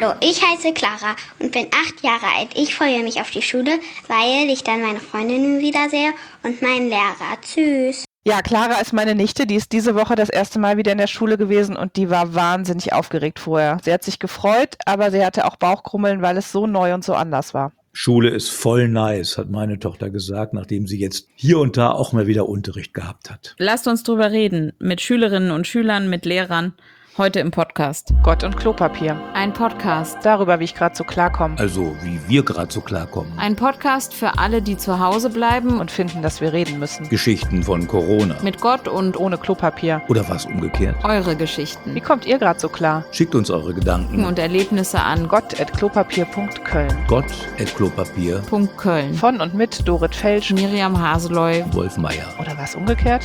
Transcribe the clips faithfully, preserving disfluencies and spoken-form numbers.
Hallo, ich heiße Clara und bin acht Jahre alt. Ich freue mich auf die Schule, weil ich dann meine Freundinnen wiedersehe und meinen Lehrer. Tschüss. Ja, Clara ist meine Nichte, die ist diese Woche das erste Mal wieder in der Schule gewesen und die war wahnsinnig aufgeregt vorher. Sie hat sich gefreut, aber sie hatte auch Bauchkrummeln, weil es so neu und so anders war. Schule ist voll nice, hat meine Tochter gesagt, nachdem sie jetzt hier und da auch mal wieder Unterricht gehabt hat. Lasst uns drüber reden, mit Schülerinnen und Schülern, mit Lehrern. Heute im Podcast. Gott und Klopapier. Ein Podcast. Darüber, wie ich gerade so klarkomme. Also, wie wir gerade so klarkommen. Ein Podcast für alle, die zu Hause bleiben und finden, dass wir reden müssen. Geschichten von Corona. Mit Gott und ohne Klopapier. Oder was umgekehrt. Eure Geschichten. Wie kommt ihr gerade so klar? Schickt uns eure Gedanken. Und Erlebnisse an gott at klopapier punkt köln. gott at klopapier punkt köln. Von und mit Dorit Felsch, Miriam Haseloy, Wolf Meier. Oder was umgekehrt?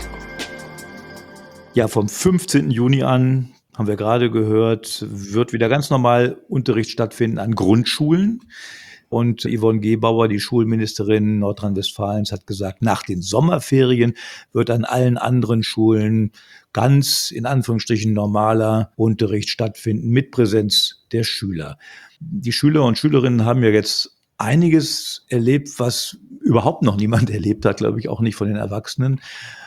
Ja, vom fünfzehnten Juni an, haben wir gerade gehört, wird wieder ganz normal Unterricht stattfinden an Grundschulen. Und Yvonne Gebauer, die Schulministerin Nordrhein-Westfalens, hat gesagt, nach den Sommerferien wird an allen anderen Schulen ganz in Anführungsstrichen normaler Unterricht stattfinden mit Präsenz der Schüler. Die Schüler und Schülerinnen haben ja jetzt einiges erlebt, was überhaupt noch niemand erlebt hat, glaube ich, auch nicht von den Erwachsenen.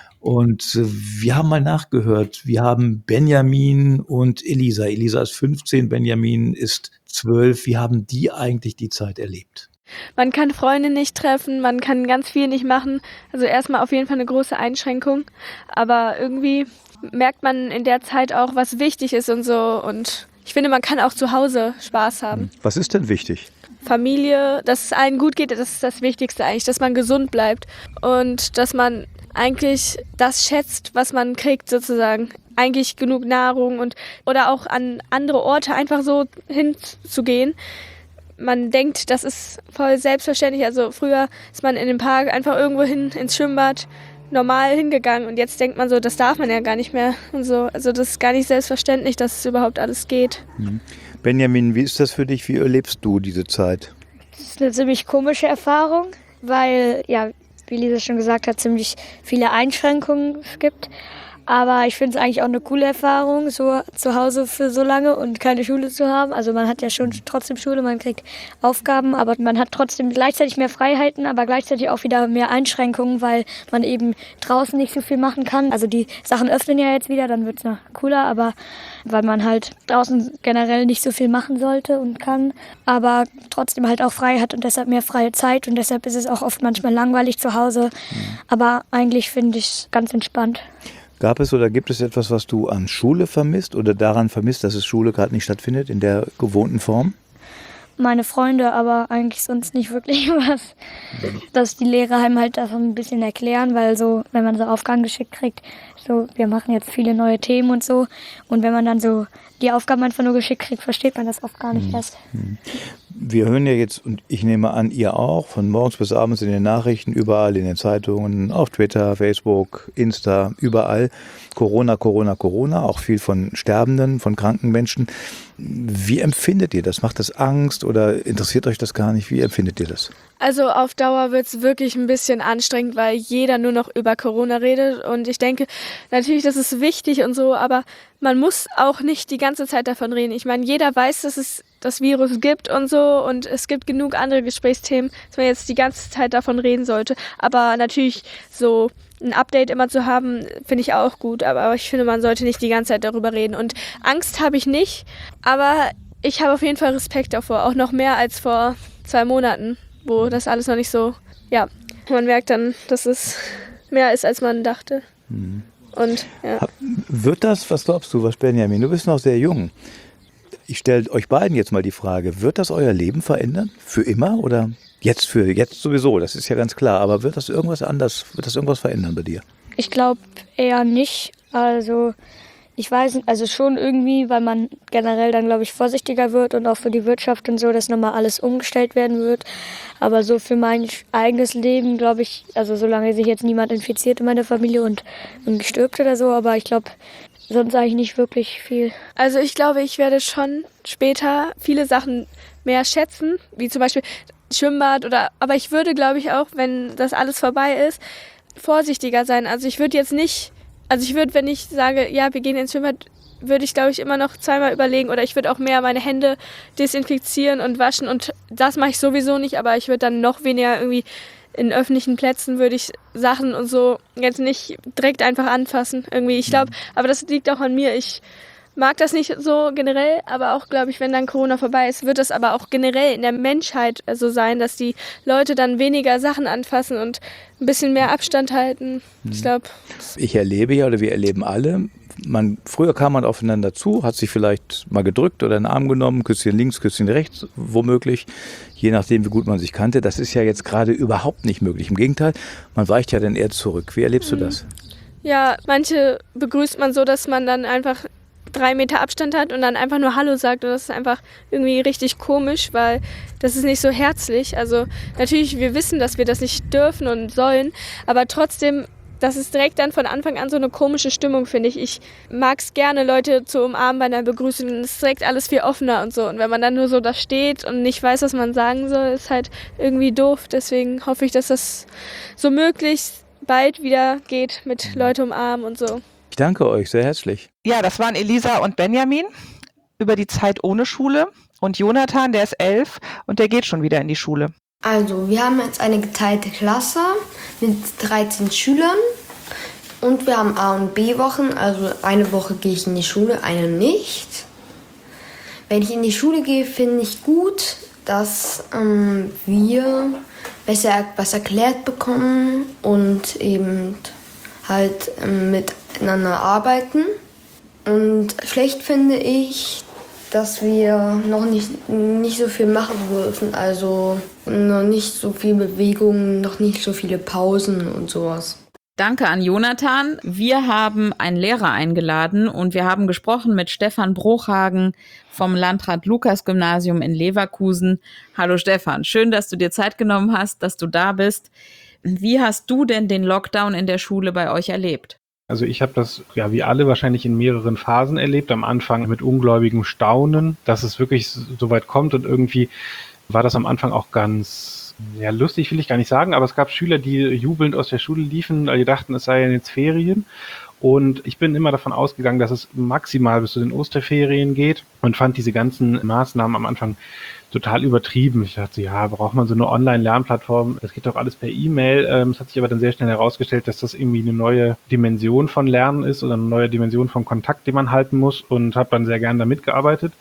Und wir haben mal nachgehört. Wir haben Benjamin und Elisa. Elisa ist fünfzehn, Benjamin ist zwölf. Wie haben die eigentlich die Zeit erlebt? Man kann Freunde nicht treffen, man kann ganz viel nicht machen. Also erstmal auf jeden Fall eine große Einschränkung. Aber irgendwie merkt man in der Zeit auch, was wichtig ist und so. Und ich finde, man kann auch zu Hause Spaß haben. Was ist denn wichtig? Familie, dass es allen gut geht, das ist das Wichtigste eigentlich. Dass man gesund bleibt und dass man eigentlich das schätzt, was man kriegt sozusagen. Eigentlich genug Nahrung und oder auch an andere Orte einfach so hinzugehen. Man denkt, das ist voll selbstverständlich. Also früher ist man in den Park einfach irgendwo hin ins Schwimmbad normal hingegangen und jetzt denkt man so, das darf man ja gar nicht mehr und so. Also das ist gar nicht selbstverständlich, dass es überhaupt alles geht. Benjamin, wie ist das für dich? Wie erlebst du diese Zeit? Das ist eine ziemlich komische Erfahrung, weil ja, wie Lisa schon gesagt hat, ziemlich viele Einschränkungen es gibt. Aber ich finde es eigentlich auch eine coole Erfahrung, so zu Hause für so lange und keine Schule zu haben. Also man hat ja schon trotzdem Schule, man kriegt Aufgaben, aber man hat trotzdem gleichzeitig mehr Freiheiten, aber gleichzeitig auch wieder mehr Einschränkungen, weil man eben draußen nicht so viel machen kann. Also die Sachen öffnen ja jetzt wieder, dann wird es noch cooler, aber weil man halt draußen generell nicht so viel machen sollte und kann, aber trotzdem halt auch frei hat und deshalb mehr freie Zeit und deshalb ist es auch oft manchmal langweilig zu Hause. Aber eigentlich finde ich es ganz entspannt. Gab es oder gibt es etwas, was du an Schule vermisst oder daran vermisst, dass es Schule gerade nicht stattfindet in der gewohnten Form? Meine Freunde, aber eigentlich sonst nicht wirklich was. Dass die Lehrer einem halt das ein bisschen erklären, weil so, wenn man so Aufgaben geschickt kriegt, so, wir machen jetzt viele neue Themen und so. Und wenn man dann so die Aufgaben einfach nur geschickt kriegt, versteht man das oft gar nicht erst. Wir hören ja jetzt, und ich nehme an, ihr auch, von morgens bis abends in den Nachrichten, überall in den Zeitungen, auf Twitter, Facebook, Insta, überall. Corona, Corona, Corona, auch viel von Sterbenden, von kranken Menschen. Wie empfindet ihr das? Macht das Angst oder interessiert euch das gar nicht? Wie empfindet ihr das? Also auf Dauer wird es wirklich ein bisschen anstrengend, weil jeder nur noch über Corona redet. Und ich denke, natürlich, das ist wichtig und so, aber man muss auch nicht die ganze Zeit davon reden. Ich meine, jeder weiß, dass es das Virus gibt und so und es gibt genug andere Gesprächsthemen, dass man jetzt die ganze Zeit davon reden sollte. Aber natürlich so ein Update immer zu haben, finde ich auch gut. Aber ich finde, man sollte nicht die ganze Zeit darüber reden. Und Angst habe ich nicht, aber ich habe auf jeden Fall Respekt davor. Auch noch mehr als vor zwei Monaten, wo das alles noch nicht so, ja, man merkt dann, dass es mehr ist, als man dachte. Mhm. Und, ja. Wird das, was glaubst du, was Benjamin, du bist noch sehr jung. Ich stelle euch beiden jetzt mal die Frage, wird das euer Leben verändern? Für immer oder jetzt für jetzt sowieso, das ist ja ganz klar, aber wird das irgendwas anders, wird das irgendwas verändern bei dir? Ich glaube eher nicht, also ich weiß nicht, also schon irgendwie, weil man generell dann, glaube ich, vorsichtiger wird und auch für die Wirtschaft und so, dass nochmal alles umgestellt werden wird. Aber so für mein eigenes Leben, glaube ich, also solange sich jetzt niemand infiziert in meiner Familie und, und stirbt oder so, aber ich glaube, sonst eigentlich nicht wirklich viel. Also ich glaube, ich werde schon später viele Sachen mehr schätzen, wie zum Beispiel Schwimmbad oder, aber ich würde, glaube ich, auch, wenn das alles vorbei ist, vorsichtiger sein. Also ich würde jetzt nicht, also ich würde, wenn ich sage, ja, wir gehen ins Schwimmbad, würde ich, glaube ich, immer noch zweimal überlegen. Oder ich würde auch mehr meine Hände desinfizieren und waschen. Und das mache ich sowieso nicht, aber ich würde dann noch weniger irgendwie in öffentlichen Plätzen würde ich Sachen und so jetzt nicht direkt einfach anfassen. Irgendwie, ich glaube, aber das liegt auch an mir. Ich mag das nicht so generell, aber auch, glaube ich, wenn dann Corona vorbei ist, wird das aber auch generell in der Menschheit so sein, dass die Leute dann weniger Sachen anfassen und ein bisschen mehr Abstand halten. Ich glaube. Ich erlebe ja, oder wir erleben alle, man, früher kam man aufeinander zu, hat sich vielleicht mal gedrückt oder einen Arm genommen, Küsschen links, Küsschen rechts, womöglich, je nachdem, wie gut man sich kannte. Das ist ja jetzt gerade überhaupt nicht möglich. Im Gegenteil, man weicht ja dann eher zurück. Wie erlebst du das? Ja, manche begrüßt man so, dass man dann einfach drei Meter Abstand hat und dann einfach nur Hallo sagt. Und das ist einfach irgendwie richtig komisch, weil das ist nicht so herzlich. Also natürlich, wir wissen, dass wir das nicht dürfen und sollen, aber trotzdem, das ist direkt dann von Anfang an so eine komische Stimmung, finde ich. Ich mag es gerne, Leute zu umarmen bei einer Begrüßung. Es ist direkt alles viel offener und so. Und wenn man dann nur so da steht und nicht weiß, was man sagen soll, ist halt irgendwie doof. Deswegen hoffe ich, dass das so möglichst bald wieder geht mit Leute umarmen und so. Ich danke euch sehr herzlich. Ja, das waren Elisa und Benjamin über die Zeit ohne Schule. Und Jonathan, der ist elf und der geht schon wieder in die Schule. Also, wir haben jetzt eine geteilte Klasse mit dreizehn Schülern und wir haben A- und B-Wochen, also eine Woche gehe ich in die Schule, eine nicht. Wenn ich in die Schule gehe, finde ich gut, dass ähm, wir besser was erklärt bekommen und eben halt ähm, miteinander arbeiten. Und schlecht finde ich, dass wir noch nicht, nicht so viel machen dürfen, also noch nicht so viel Bewegung, noch nicht so viele Pausen und sowas. Danke an Jonathan. Wir haben einen Lehrer eingeladen und wir haben gesprochen mit Stefan Bruchhagen vom Landrat-Lukas-Gymnasium in Leverkusen. Hallo Stefan, schön, dass du dir Zeit genommen hast, dass du da bist. Wie hast du denn den Lockdown in der Schule bei euch erlebt? Also ich habe das, ja wie alle wahrscheinlich in mehreren Phasen erlebt. Am Anfang mit ungläubigem Staunen, dass es wirklich so weit kommt und irgendwie war das am Anfang auch ganz, ja lustig will ich gar nicht sagen, aber es gab Schüler, die jubelnd aus der Schule liefen, weil die dachten, es seien jetzt Ferien. Und ich bin immer davon ausgegangen, dass es maximal bis zu den Osterferien geht und fand diese ganzen Maßnahmen am Anfang total übertrieben. Ich dachte, ja, braucht man so eine Online-Lernplattform? Das geht doch alles per E-Mail. Es hat sich aber dann sehr schnell herausgestellt, dass das irgendwie eine neue Dimension von Lernen ist oder eine neue Dimension von Kontakt, den man halten muss, und habe dann sehr gern da mitgearbeitet,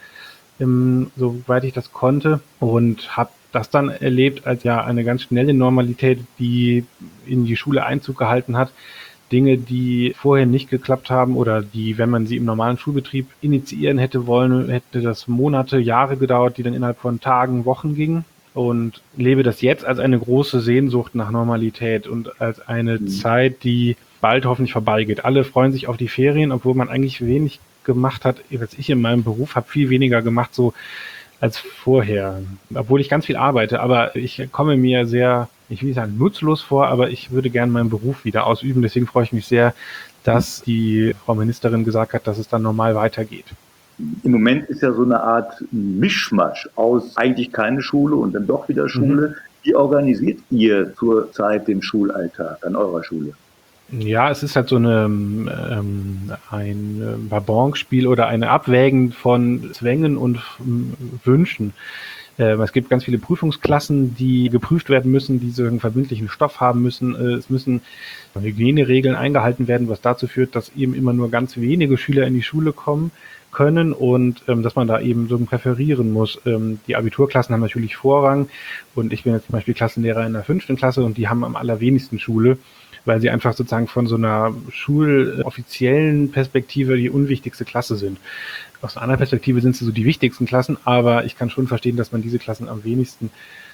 soweit ich das konnte, und habe das dann erlebt als ja eine ganz schnelle Normalität, die in die Schule Einzug gehalten hat. Dinge, die vorher nicht geklappt haben oder die, wenn man sie im normalen Schulbetrieb initiieren hätte wollen, hätte das Monate, Jahre gedauert, die dann innerhalb von Tagen, Wochen gingen. Und lebe das jetzt als eine große Sehnsucht nach Normalität und als eine mhm. Zeit, die bald hoffentlich vorbeigeht. Alle freuen sich auf die Ferien, obwohl man eigentlich wenig gemacht hat. Was ich in meinem Beruf habe, viel weniger gemacht so als vorher. Obwohl ich ganz viel arbeite, aber ich komme mir sehr, ich will nicht sagen nutzlos vor, aber ich würde gerne meinen Beruf wieder ausüben. Deswegen freue ich mich sehr, dass die Frau Ministerin gesagt hat, dass es dann normal weitergeht. Im Moment ist ja so eine Art Mischmasch aus eigentlich keine Schule und dann doch wieder Schule. Mhm. Wie organisiert ihr zurzeit den Schulalltag an eurer Schule? Ja, es ist halt so eine, ähm, ein Balance-Spiel oder eine Abwägen von Zwängen und ähm, Wünschen. Äh, es gibt ganz viele Prüfungsklassen, die geprüft werden müssen, die so einen verbindlichen Stoff haben müssen. Äh, es müssen Hygieneregeln eingehalten werden, was dazu führt, dass eben immer nur ganz wenige Schüler in die Schule kommen können und ähm, dass man da eben so präferieren muss. Ähm, die Abiturklassen haben natürlich Vorrang und ich bin jetzt zum Beispiel Klassenlehrer in der fünften Klasse und die haben am allerwenigsten Schule, weil sie einfach sozusagen von so einer schuloffiziellen Perspektive die unwichtigste Klasse sind. Aus einer anderen Perspektive sind sie so die wichtigsten Klassen, aber ich kann schon verstehen, dass man diese Klassen am wenigsten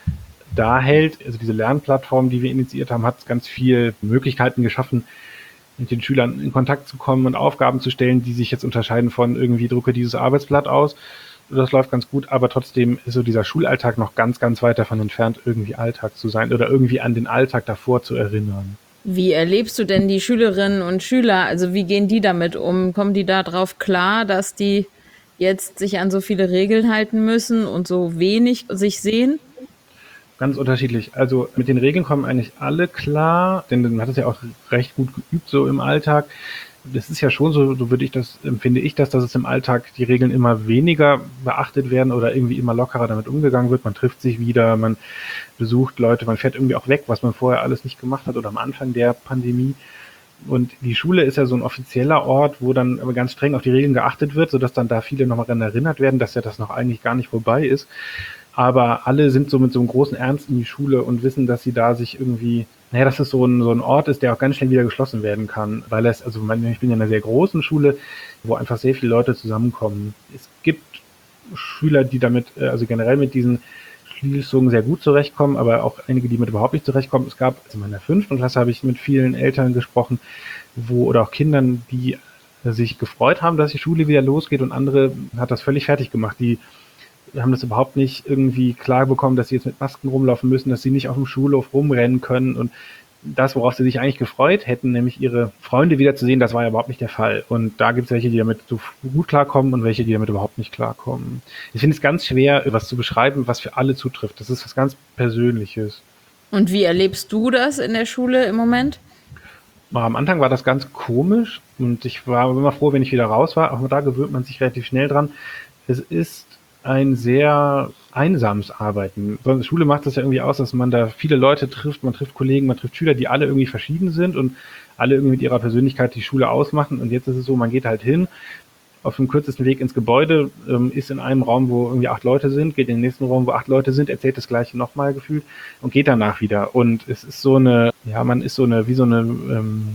da hält. Also diese Lernplattform, die wir initiiert haben, hat ganz viele Möglichkeiten geschaffen, mit den Schülern in Kontakt zu kommen und Aufgaben zu stellen, die sich jetzt unterscheiden von irgendwie drucke dieses Arbeitsblatt aus. Das läuft ganz gut, aber trotzdem ist so dieser Schulalltag noch ganz, ganz weit davon entfernt, irgendwie Alltag zu sein oder irgendwie an den Alltag davor zu erinnern. Wie erlebst du denn die Schülerinnen und Schüler? Also wie gehen die damit um? Kommen die da drauf klar, dass die jetzt sich an so viele Regeln halten müssen und so wenig sich sehen? Ganz unterschiedlich. Also mit den Regeln kommen eigentlich alle klar, denn man hat es ja auch recht gut geübt so im Alltag. Das ist ja schon so, so würde ich das, empfinde ich das, dass es im Alltag die Regeln immer weniger beachtet werden oder irgendwie immer lockerer damit umgegangen wird. Man trifft sich wieder, man besucht Leute, man fährt irgendwie auch weg, was man vorher alles nicht gemacht hat oder am Anfang der Pandemie. Und die Schule ist ja so ein offizieller Ort, wo dann aber ganz streng auf die Regeln geachtet wird, sodass dann da viele nochmal daran erinnert werden, dass ja das noch eigentlich gar nicht vorbei ist. Aber alle sind so mit so einem großen Ernst in die Schule und wissen, dass sie da sich irgendwie, naja, dass es so ein, so ein Ort ist, der auch ganz schnell wieder geschlossen werden kann. Weil es, also ich bin ja in einer sehr großen Schule, wo einfach sehr viele Leute zusammenkommen. Es gibt Schüler, die damit, also generell mit diesen Schließungen sehr gut zurechtkommen, aber auch einige, die mit überhaupt nicht zurechtkommen. Es gab, also in meiner fünften Klasse habe ich mit vielen Eltern gesprochen, wo, oder auch Kindern, die sich gefreut haben, dass die Schule wieder losgeht, und andere hat das völlig fertig gemacht. Die haben das überhaupt nicht irgendwie klar bekommen, dass sie jetzt mit Masken rumlaufen müssen, dass sie nicht auf dem Schulhof rumrennen können, und das, worauf sie sich eigentlich gefreut hätten, nämlich ihre Freunde wieder zu sehen, das war ja überhaupt nicht der Fall. Und da gibt es welche, die damit so gut klarkommen und welche, die damit überhaupt nicht klarkommen. Ich finde es ganz schwer, was zu beschreiben, was für alle zutrifft. Das ist was ganz Persönliches. Und wie erlebst du das in der Schule im Moment? Am Anfang war das ganz komisch und ich war immer froh, wenn ich wieder raus war. Auch da gewöhnt man sich relativ schnell dran. Es ist ein sehr einsames Arbeiten. So eine Schule macht das ja irgendwie aus, dass man da viele Leute trifft, man trifft Kollegen, man trifft Schüler, die alle irgendwie verschieden sind und alle irgendwie mit ihrer Persönlichkeit die Schule ausmachen. Und jetzt ist es so, man geht halt hin, auf dem kürzesten Weg ins Gebäude, ähm, ist in einem Raum, wo irgendwie acht Leute sind, geht in den nächsten Raum, wo acht Leute sind, erzählt das Gleiche nochmal gefühlt und geht danach wieder. Und es ist so eine, ja, man ist so eine, wie so eine, ähm,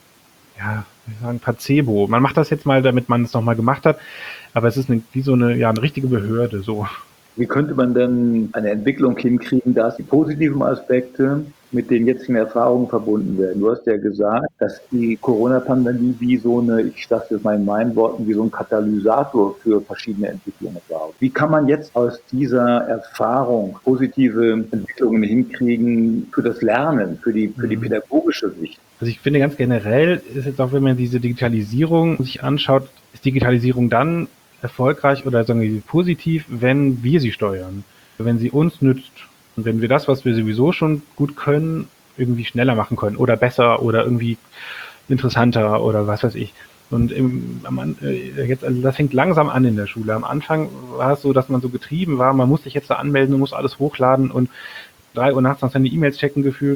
ja, wie sagen, Placebo. Man macht das jetzt mal, damit man es nochmal gemacht hat, aber es ist eine, wie so eine, ja, eine richtige Behörde, so. Wie könnte man denn eine Entwicklung hinkriegen, dass die positiven Aspekte mit den jetzigen Erfahrungen verbunden werden? Du hast ja gesagt, dass die Corona-Pandemie wie so eine, ich sage das mal in meinen Worten, wie so ein Katalysator für verschiedene Entwicklungen war. Wie kann man jetzt aus dieser Erfahrung positive Entwicklungen hinkriegen für das Lernen, für die, für die pädagogische Sicht? Also ich finde ganz generell ist jetzt auch, wenn man diese Digitalisierung sich anschaut, ist Digitalisierung dann erfolgreich oder sagen wir positiv, wenn wir sie steuern, wenn sie uns nützt und wenn wir das, was wir sowieso schon gut können, irgendwie schneller machen können oder besser oder irgendwie interessanter oder was weiß ich. Und im, am, äh, jetzt, also das fängt langsam an in der Schule. Am Anfang war es so, dass man so getrieben war, man muss sich jetzt da anmelden und muss alles hochladen und drei Uhr nachts noch seine E-Mails checken gefühlt.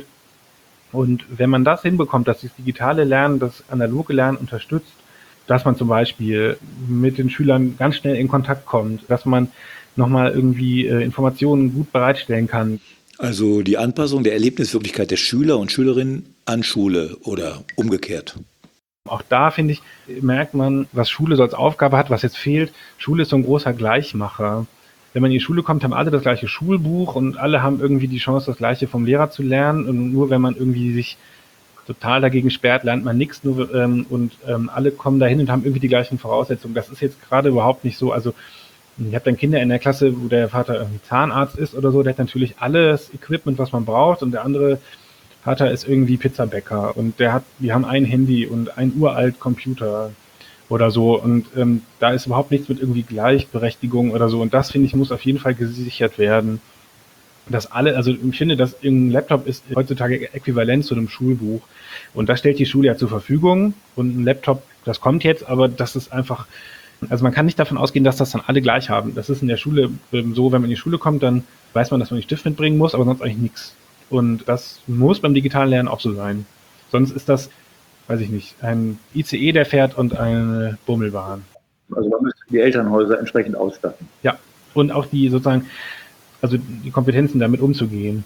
Und wenn man das hinbekommt, dass das digitale Lernen, das analoge Lernen unterstützt, dass man zum Beispiel mit den Schülern ganz schnell in Kontakt kommt, dass man nochmal irgendwie äh, Informationen gut bereitstellen kann. Also die Anpassung der Erlebniswirklichkeit der Schüler und Schülerinnen an Schule oder umgekehrt. Auch da, finde ich, merkt man, was Schule so als Aufgabe hat, was jetzt fehlt. Schule ist so ein großer Gleichmacher. Wenn man in die Schule kommt, haben alle das gleiche Schulbuch und alle haben irgendwie die Chance, das Gleiche vom Lehrer zu lernen. Und nur wenn man irgendwie sich total dagegen sperrt, lernt man nichts, nur ähm, und ähm, alle kommen dahin und haben irgendwie die gleichen Voraussetzungen. Das ist jetzt gerade überhaupt nicht so. Also ich habe dann Kinder in der Klasse, wo der Vater irgendwie Zahnarzt ist oder so, der hat natürlich alles Equipment, was man braucht, und der andere Vater ist irgendwie Pizzabäcker und der hat, die haben ein Handy und ein uralt Computer oder so, und ähm, da ist überhaupt nichts mit irgendwie Gleichberechtigung oder so, und das, finde ich, muss auf jeden Fall gesichert werden. Dass alle, also ich finde, dass ein Laptop ist heutzutage äquivalent zu einem Schulbuch. Und das stellt die Schule ja zur Verfügung. Und ein Laptop, das kommt jetzt, aber das ist einfach, also man kann nicht davon ausgehen, dass das dann alle gleich haben. Das ist in der Schule so, wenn man in die Schule kommt, dann weiß man, dass man den Stift mitbringen muss, aber sonst eigentlich nichts. Und das muss beim digitalen Lernen auch so sein. Sonst ist das, weiß ich nicht, ein I C E, der fährt, und eine Bummelbahn. Also man müsste die Elternhäuser entsprechend ausstatten. Ja, und auch die sozusagen, also die Kompetenzen, damit umzugehen.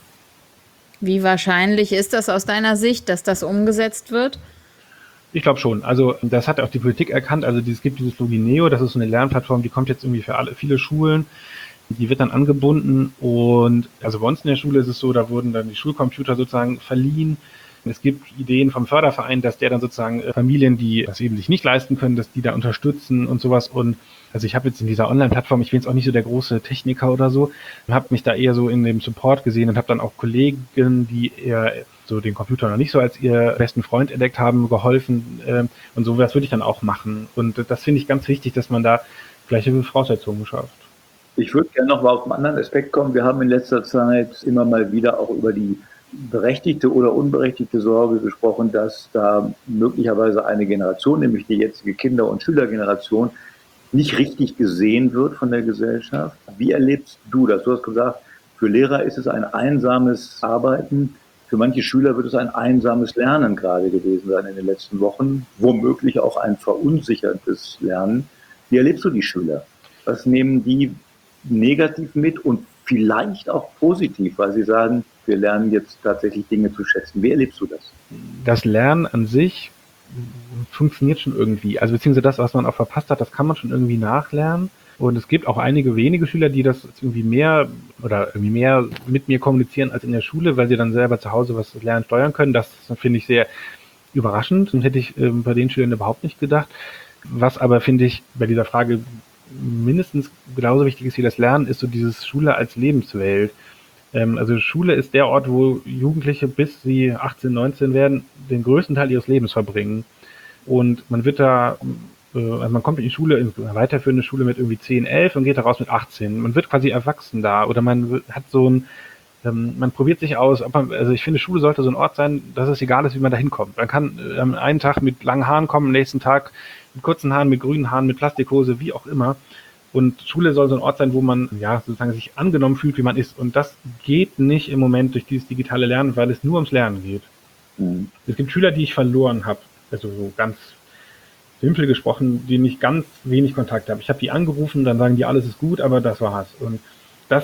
Wie wahrscheinlich ist das aus deiner Sicht, dass das umgesetzt wird? Ich glaube schon. Also das hat auch die Politik erkannt. Also es gibt dieses Logineo, das ist so eine Lernplattform, die kommt jetzt irgendwie für alle, viele Schulen. Die wird dann angebunden, und also bei uns in der Schule ist es so, da wurden dann die Schulcomputer sozusagen verliehen. Es gibt Ideen vom Förderverein, dass der dann sozusagen Familien, die das eben sich nicht leisten können, dass die da unterstützen und sowas. Und also ich habe jetzt in dieser Online-Plattform, ich bin jetzt auch nicht so der große Techniker oder so, habe mich da eher so in dem Support gesehen und habe dann auch Kollegen, die eher so den Computer noch nicht so als ihr besten Freund entdeckt haben, geholfen, äh, und sowas würde ich dann auch machen. Und das finde ich ganz wichtig, dass man da gleiche Voraussetzungen schafft. Ich würde gerne noch mal auf einen anderen Aspekt kommen. Wir haben in letzter Zeit immer mal wieder auch über die berechtigte oder unberechtigte Sorge gesprochen, dass da möglicherweise eine Generation, nämlich die jetzige Kinder- und Schülergeneration, nicht richtig gesehen wird von der Gesellschaft. Wie erlebst du das? Du hast gesagt, für Lehrer ist es ein einsames Arbeiten. Für manche Schüler wird es ein einsames Lernen gerade gewesen sein in den letzten Wochen. Womöglich auch ein verunsichertes Lernen. Wie erlebst du die Schüler? Was nehmen die negativ mit und vielleicht auch positiv, weil sie sagen, wir lernen jetzt tatsächlich Dinge zu schätzen. Wie erlebst du das? Das Lernen an sich funktioniert schon irgendwie. Also beziehungsweise das, was man auch verpasst hat, das kann man schon irgendwie nachlernen. Und es gibt auch einige wenige Schüler, die das irgendwie mehr oder irgendwie mehr mit mir kommunizieren als in der Schule, weil sie dann selber zu Hause was lernen, steuern können. Das finde ich sehr überraschend und hätte ich äh, bei den Schülern überhaupt nicht gedacht. Was aber, finde ich, bei dieser Frage mindestens genauso wichtig ist wie das Lernen, ist so dieses Schule als Lebenswelt. Ähm, also Schule ist der Ort, wo Jugendliche, bis sie achtzehn, neunzehn werden, den größten Teil ihres Lebens verbringen. Und man wird da, äh, also man kommt in die Schule, in eine weiterführende Schule mit irgendwie zehn, elf und geht da raus mit achtzehn. Man wird quasi erwachsen da oder man wird, hat so ein, ähm, man probiert sich aus. Ob man, also ich finde, Schule sollte so ein Ort sein, dass es egal ist, wie man da hinkommt. Man kann äh, am einen Tag mit langen Haaren kommen, am nächsten Tag mit kurzen Haaren, mit grünen Haaren, mit Plastikhose, wie auch immer. Und Schule soll so ein Ort sein, wo man ja sozusagen sich angenommen fühlt, wie man ist. Und das geht nicht im Moment durch dieses digitale Lernen, weil es nur ums Lernen geht. Mhm. Es gibt Schüler, die ich verloren habe, also so ganz simpel gesprochen, denen ich ganz wenig Kontakt habe. Ich habe die angerufen, dann sagen die, alles ist gut, aber das war's. Und das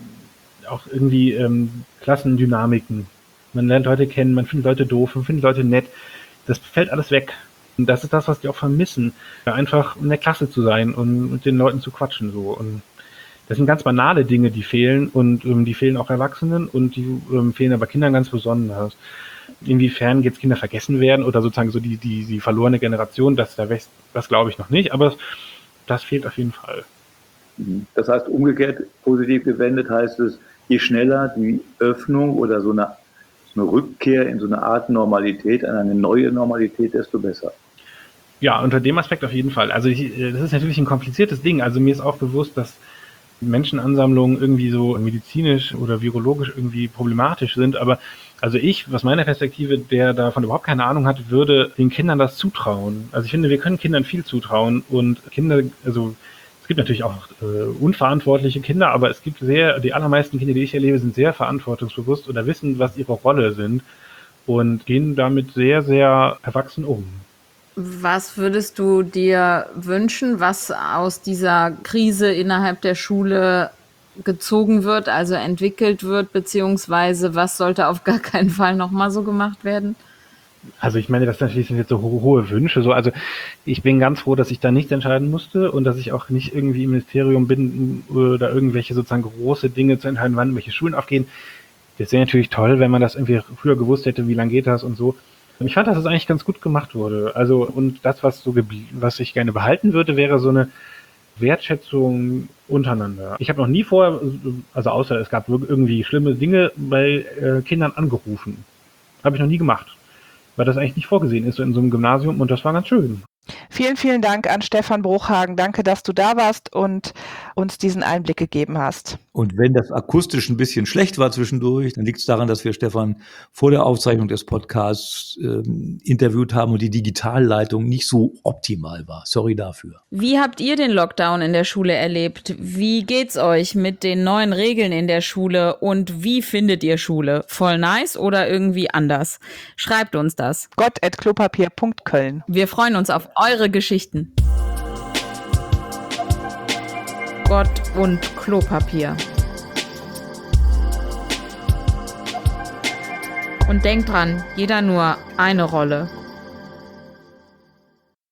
auch irgendwie ähm, Klassendynamiken. Man lernt Leute kennen, man findet Leute doof, man findet Leute nett. Das fällt alles weg. Und das ist das, was die auch vermissen, einfach in der Klasse zu sein und mit den Leuten zu quatschen. So. Und das sind ganz banale Dinge, die fehlen und ähm, die fehlen auch Erwachsenen und die ähm, fehlen aber Kindern ganz besonders. Inwiefern jetzt Kinder vergessen werden oder sozusagen so die, die, die verlorene Generation, das, das, das glaube ich noch nicht, aber das fehlt auf jeden Fall. Das heißt, umgekehrt positiv gewendet heißt es, je schneller die Öffnung oder so eine, so eine Rückkehr in so eine Art Normalität, an eine neue Normalität, desto besser. Ja, unter dem Aspekt auf jeden Fall. Also ich, das ist natürlich ein kompliziertes Ding. Also mir ist auch bewusst, dass Menschenansammlungen irgendwie so medizinisch oder virologisch irgendwie problematisch sind. Aber also ich, aus meiner Perspektive, der davon überhaupt keine Ahnung hat, würde den Kindern das zutrauen. Also ich finde, wir können Kindern viel zutrauen. Und Kinder, also es gibt natürlich auch äh, unverantwortliche Kinder, aber es gibt sehr, die allermeisten Kinder, die ich erlebe, sind sehr verantwortungsbewusst oder wissen, was ihre Rolle sind und gehen damit sehr, sehr erwachsen um. Was würdest du dir wünschen, was aus dieser Krise innerhalb der Schule gezogen wird, also entwickelt wird, beziehungsweise was sollte auf gar keinen Fall nochmal so gemacht werden? Also ich meine, das natürlich sind jetzt so ho- hohe Wünsche. So, also ich bin ganz froh, dass ich da nicht entscheiden musste und dass ich auch nicht irgendwie im Ministerium bin oder irgendwelche sozusagen große Dinge zu entscheiden, wann welche Schulen aufgehen. Das wäre natürlich toll, wenn man das irgendwie früher gewusst hätte, wie lange geht das und so. Ich fand, dass es eigentlich ganz gut gemacht wurde. Also, und das, was so geblie- was ich gerne behalten würde, wäre so eine Wertschätzung untereinander. Ich habe noch nie vorher, also außer es gab irgendwie schlimme Dinge bei äh, Kindern angerufen. Habe ich noch nie gemacht. Weil das eigentlich nicht vorgesehen ist so in so einem Gymnasium und das war ganz schön. Vielen, vielen Dank an Stefan Bruchhagen. Danke, dass du da warst und uns diesen Einblick gegeben hast. Und wenn das akustisch ein bisschen schlecht war zwischendurch, dann liegt es daran, dass wir Stefan vor der Aufzeichnung des Podcasts äh, interviewt haben und die Digitalleitung nicht so optimal war. Sorry dafür. Wie habt ihr den Lockdown in der Schule erlebt? Wie geht's euch mit den neuen Regeln in der Schule und wie findet ihr Schule? Voll nice oder irgendwie anders? Schreibt uns das. gott at klopapier punkt köln. Wir freuen uns auf eure Geschichten. Gott und Klopapier. Und denkt dran, jeder nur eine Rolle.